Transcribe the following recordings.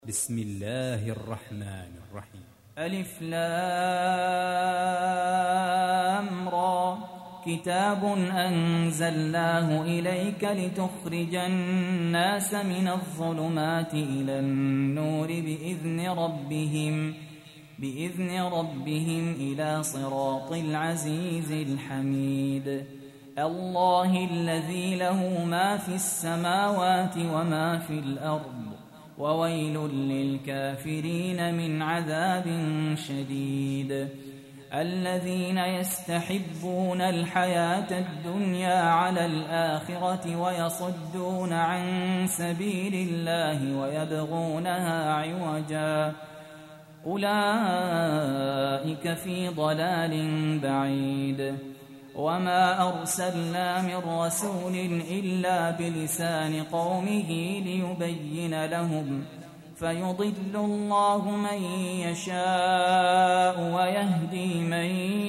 بسم الله الرحمن الرحيم. ألف لام را كتاب أنزلناه إليك لتخرج الناس من الظلمات إلى النور بإذن ربهم إلى صراط العزيز الحميد. الله الذي له ما في السماوات وما في الأرض وويل للكافرين من عذاب شديد. الذين يستحبون الحياة الدنيا على الآخرة ويصدون عن سبيل الله ويبغونها عوجا أولئك في ضلال بعيد. وما أرسلنا من رسول إلا بلسان قومه ليبين لهم فيضل الله من يشاء ويهدي من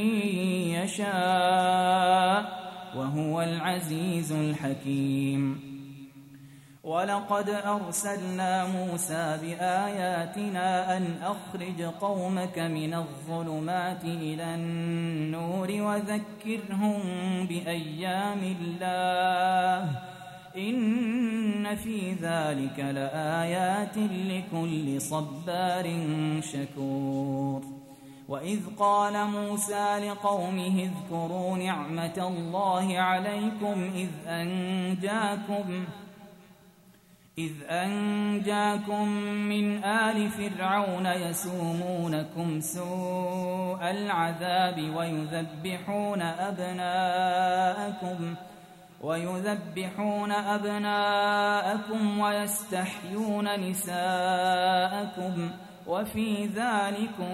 يشاء وهو العزيز الحكيم. ولقد أرسلنا موسى بآياتنا أن أخرج قومك من الظلمات إلى النور وذكرهم بأيام الله إن في ذلك لآيات لكل صبار شكور. وإذ قال موسى لقومه اذكروا نعمة الله عليكم إذ أنجاكم من آل فرعون يسومونكم سوء العذاب ويذبحون أبناءكم ويستحيون نساءكم وفي ذلكم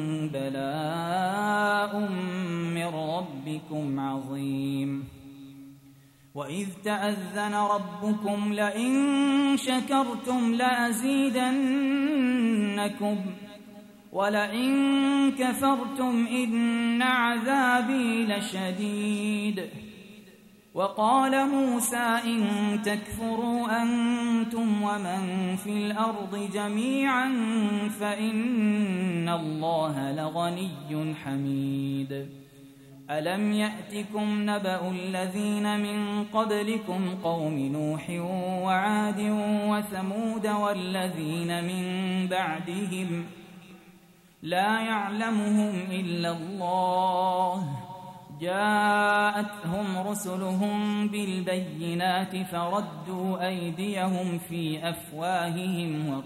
بلاء من ربكم عظيم. وإذ تأذن ربكم لئن شكرتم لأزيدنكم ولئن كفرتم إن عذابي لشديد. وقال موسى إن تكفروا أنتم ومن في الأرض جميعا فإن الله لغني حميد. ألم يأتكم نبأ الذين من قبلكم قوم نوح وعاد وثمود والذين من بعدهم لا يعلمهم إلا الله جاءتهم رسلهم بالبينات فردوا أيديهم في أفواههم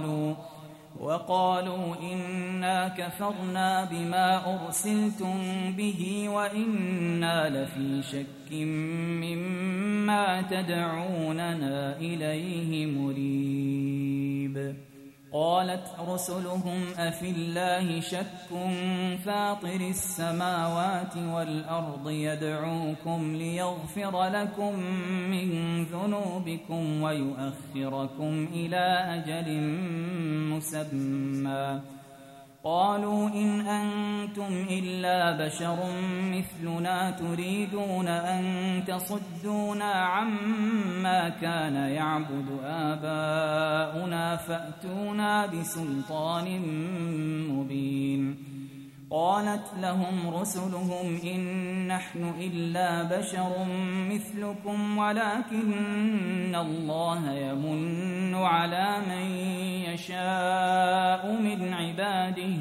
وقالوا إنا كفرنا بما أرسلتم به وإنا لفي شك مما تدعوننا إليه مريب. قالت رسلهم أفي الله شك فاطر السماوات والأرض يدعوكم ليغفر لكم من ذنوبكم ويؤخركم إلى أجل مسمى. قالوا إن أنتم إلا بشر مثلنا تريدون أن تصدونا عما كان يعبد آباؤنا فأتونا بسلطان مبين. قالت لهم رسلهم إن نحن إلا بشر مثلكم ولكن الله يمن على من يشاء من عباده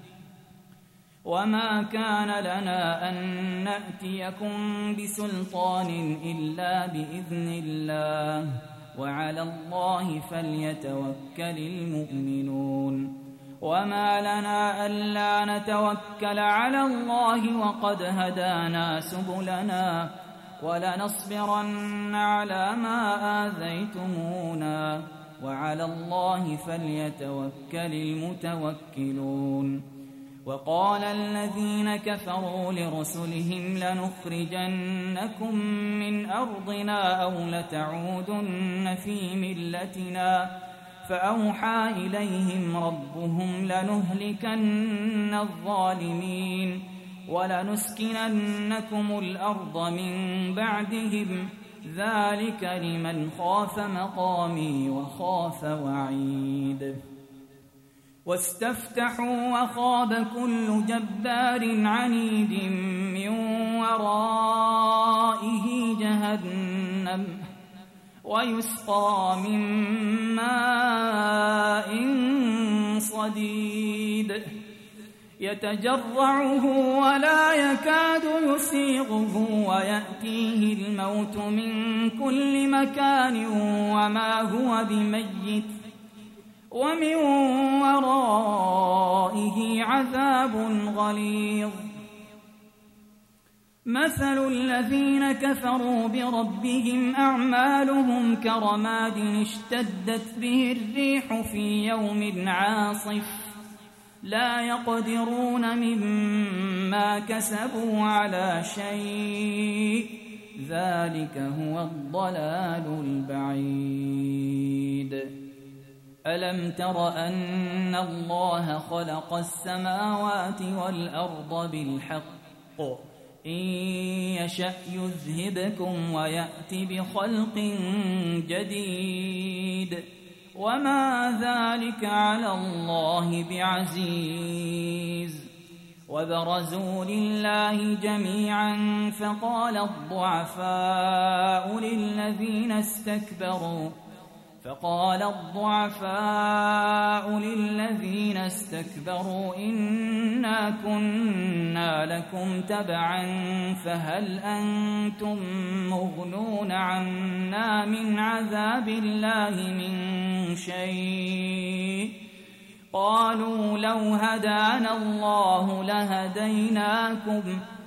وما كان لنا أن نأتيكم بسلطان إلا بإذن الله وعلى الله فليتوكل المؤمنون. وما لنا ألا نتوكل على الله وقد هدانا سبلنا ولنصبرن على ما آذيتمونا وعلى الله فليتوكل المتوكلون. وقال الذين كفروا لرسلهم لنخرجنكم من أرضنا أو لتعودن في ملتنا فأوحى إليهم ربهم لنهلكن الظالمين ولنسكننكم الأرض من بعدهم ذلك لمن خاف مقامي وخاف وعيد. واستفتحوا وخاب كل جبار عنيد من ورائه جهنم ويسقى من ماء صديد يتجرعه ولا يكاد يسيغه ويأتيه الموت من كل مكان وما هو بميت ومن ورائه عذاب غليظ. مثل الذين كفروا بربهم أعمالهم كرماد اشتدت به الريح في يوم عاصف لا يقدرون مما كسبوا على شيء ذلك هو الضلال البعيد. ألم تر أن الله خلق السماوات والأرض بالحق إن يشأ يذهبكم ويأت بخلق جديد وما ذلك على الله بعزيز. وبرزوا لله جميعا فقال الضعفاء للذين استكبروا إنا كنا لكم تبعا فهل أنتم مغنون عنا من عذاب الله من شيء قالوا لو هدانا الله لهديناكم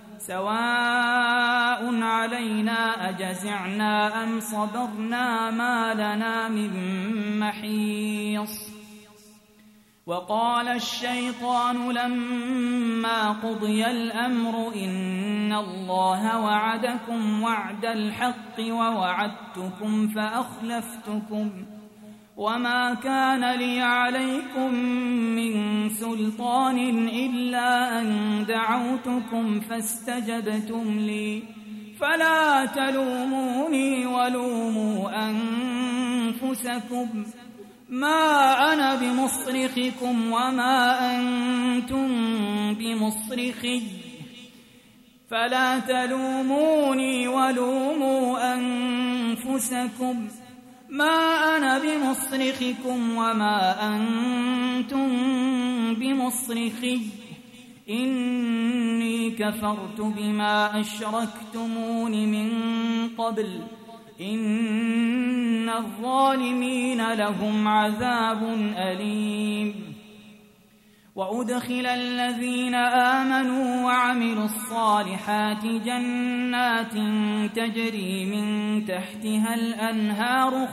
سواء علينا أجزعنا أم صبرنا ما لنا من محيص. وقال الشيطان لما قضي الأمر إن الله وعدكم وعد الحق ووعدتكم فأخلفتكم وما كان لي عليكم من سلطان إلا أن دعوتكم فاستجبتم لي فلا تلوموني ولوموا أنفسكم ما أنا بمصرخكم وما أنتم بمصرخي فلا تلوموني ولوموا أنفسكم ما أنا بمصرخكم وما أنتم بمصرخي إني كفرت بما أشركتمون من قبل إن الظالمين لهم عذاب أليم. وأدخل الذين آمنوا وعملوا الصالحات جنات تجري من تحتها الأنهار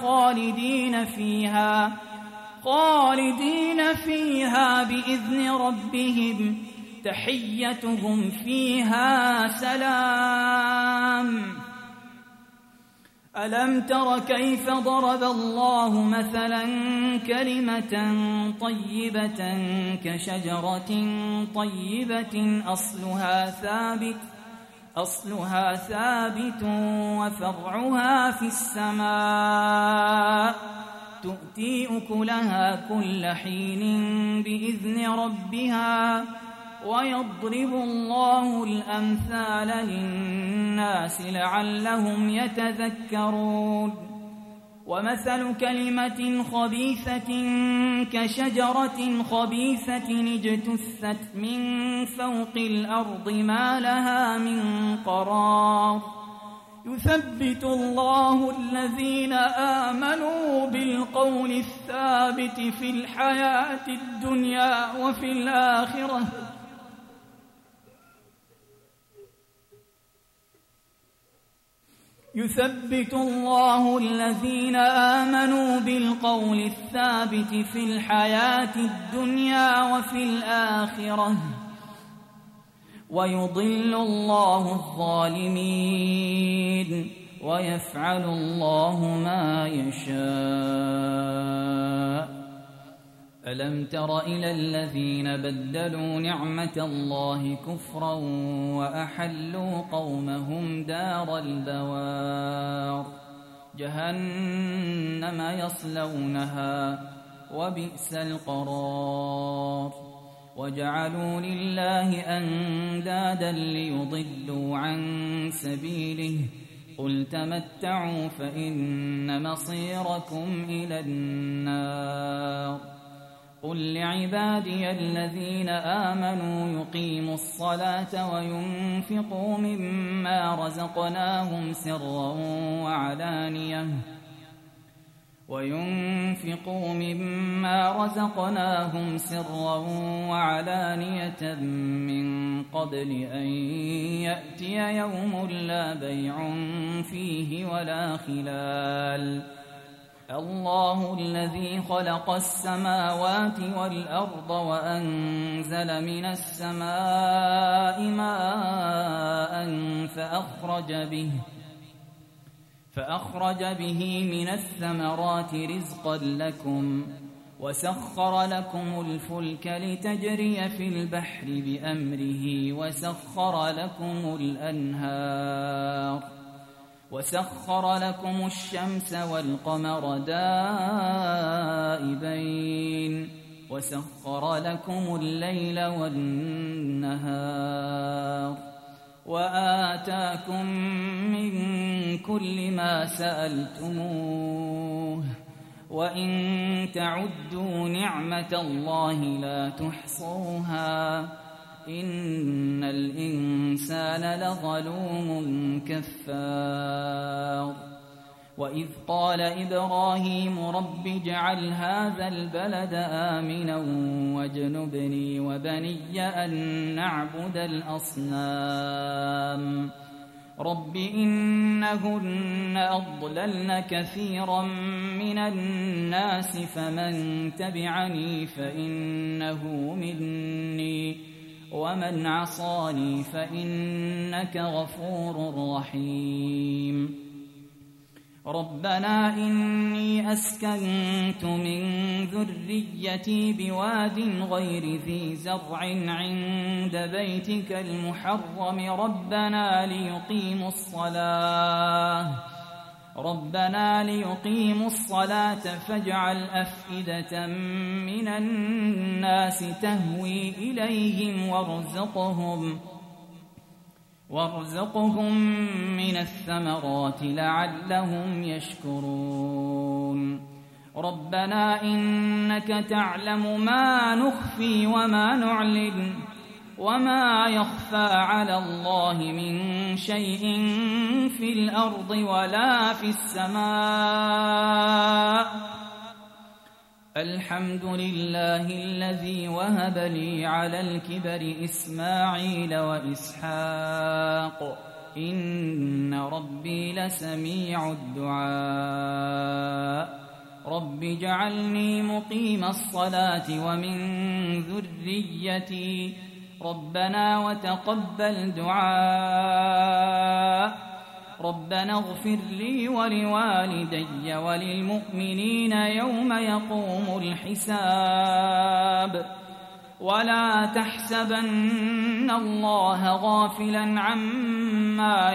خالدين فيها بإذن ربهم تحيتهم فيها سلام. ألم تر كيف ضرب الله مثلا كلمة طيبة كشجرة طيبة أصلها ثابت وفرعها في السماء تؤتي أكلها كل حين بإذن ربها ويضرب الله الأمثال للناس لعلهم يتذكرون. ومثل كلمة خبيثة كشجرة خبيثة اجتثت من فوق الأرض ما لها من قرار يثبت الله الذين آمنوا بالقول الثابت في الحياة الدنيا وفي الآخرة يثبت الله الذين آمنوا بالقول الثابت في الحياة الدنيا وفي الآخرة ويضل الله الظالمين ويفعل الله ما يشاء. ألم تر إلى الذين بدلوا نعمة الله كفرا وأحلوا قومهم دار البوار جهنم يصلونها وبئس القرار. وجعلوا لله أندادا ليضلوا عن سبيله قل تمتعوا فإن مصيركم إلى النار. قل لعبادي الذين آمنوا يقيموا الصلاة وينفقوا مما رزقناهم سرا وعلانية من قبل أن يأتي يوم لا بيع فيه ولا خلال. الله الذي خلق السماوات والأرض وأنزل من السماء ماء فأخرج به من الثمرات رزقا لكم وسخر لكم الفلك لتجري في البحر بأمره وسخر لكم الشمس والقمر دائبين وسخر لكم الليل والنهار وآتاكم من كل ما سألتموه وإن تعدوا نعمة الله لا تحصوها إن الإنسان لظلوم كفار. وإذ قال إبراهيم رب اجعل هذا البلد آمنا واجنبني وبني أن نعبد الأصنام. رب إنهن أضللن كثيرا من الناس فمن تبعني فإنه مني ومن عصاني فإنك غفور رحيم. ربنا إني أسكنت من ذريتي بواد غير ذي زرع عند بيتك المحرم ربنا ليقيموا الصلاة فاجعل أفئدة من الناس تهوي إليهم وارزقهم من الثمرات لعلهم يشكرون. ربنا إنك تعلم ما نخفي وما نعلن وما يخفى على الله من شيء في الأرض ولا في السماء. الحمد لله الذي وهب لي على الكبر إسماعيل وإسحاق إن ربي لسميع الدعاء. رب اجعلني مقيم الصلاة ومن ذريتي ربنا وتقبل دعاء. ربنا اغفر لي ولوالدي وللمؤمنين يوم يقوم الحساب. ولا تحسبن الله غافلا عما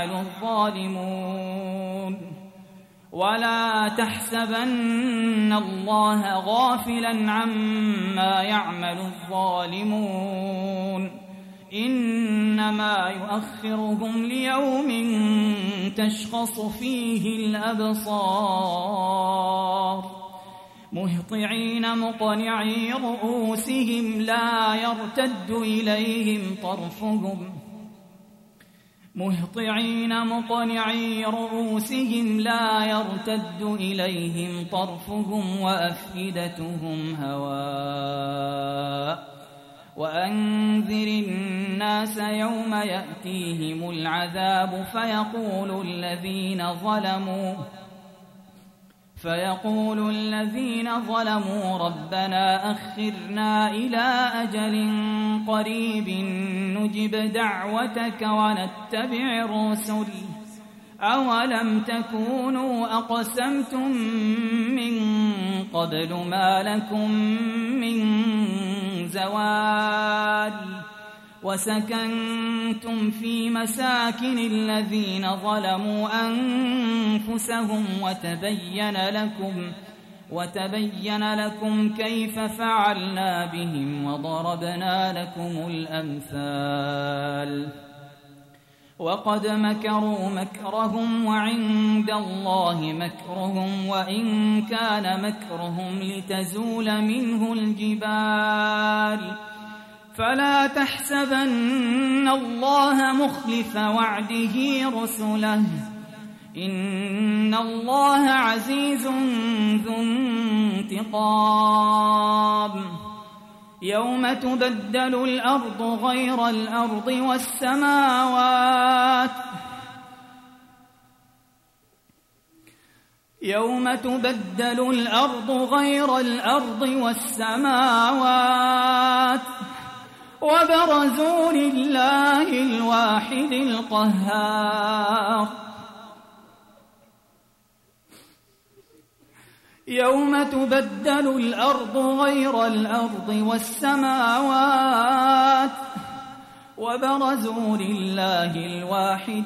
يعمل الظالمون إنما يؤخرهم ليوم تشخص فيه الأبصار. مهطعين مقنعي رؤوسهم لا يرتد إليهم طرفهم وأفئدتهم هواء. وأنذر الناس يوم يأتيهم العذاب فيقول الذين ظلموا ربنا أخرنا إلى أجل قريب نجب دعوتك ونتبع الرسل أولم تكونوا أقسمتم من قبل ما لكم من زوال. وسكنتم في مساكن الذين ظلموا أنفسهم وتبين لكم كيف فعلنا بهم وضربنا لكم الأمثال وقد مكروا مكرهم وعند الله مكرهم وإن كان مكرهم لتزول منه الجبال فلا تحسبن الله مخلف وعده رسله إن الله عزيز ذو انتقام يوم تبدل الأرض غير الأرض والسماوات يوم تبدل الأرض غير الأرض والسماوات وبرزوا لله الواحد القهار يوم تبدل الأرض غير الأرض والسماوات وبرزوا لله الواحد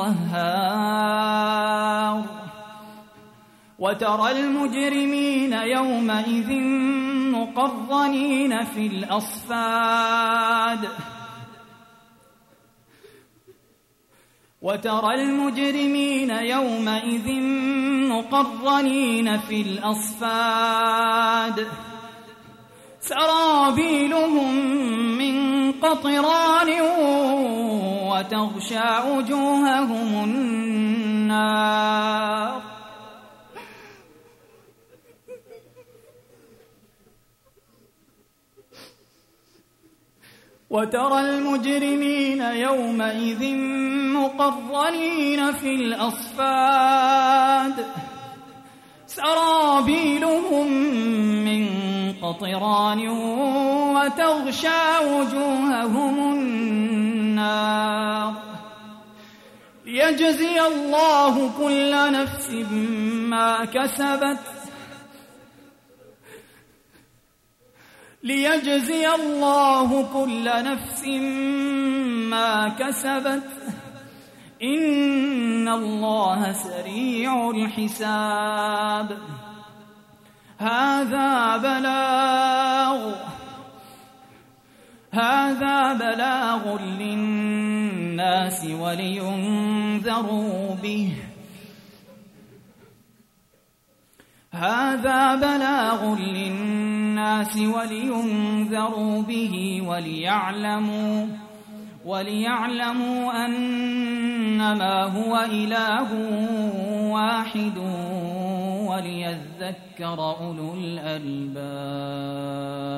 القهار وترى المجرمين يومئذ مقرنين في الأصفاد وترى المجرمين يومئذ مقرنين في الأصفاد سرابيلهم من قطران وتغشى وجوههم النار وترى المجرمين يومئذ مقرنين في الأصفاد سرابيلهم من قطران وتغشى وجوههم النار ليجزي الله كل نفس ما كسبت ليجزي الله كل نفس ما كسبت إن الله سريع الحساب هذا بلاغ للناس ولينذروا به هذا بلاغ للناس ولينذروا به وليعلموا أنما هو إله واحد وليذكر أولو الألباب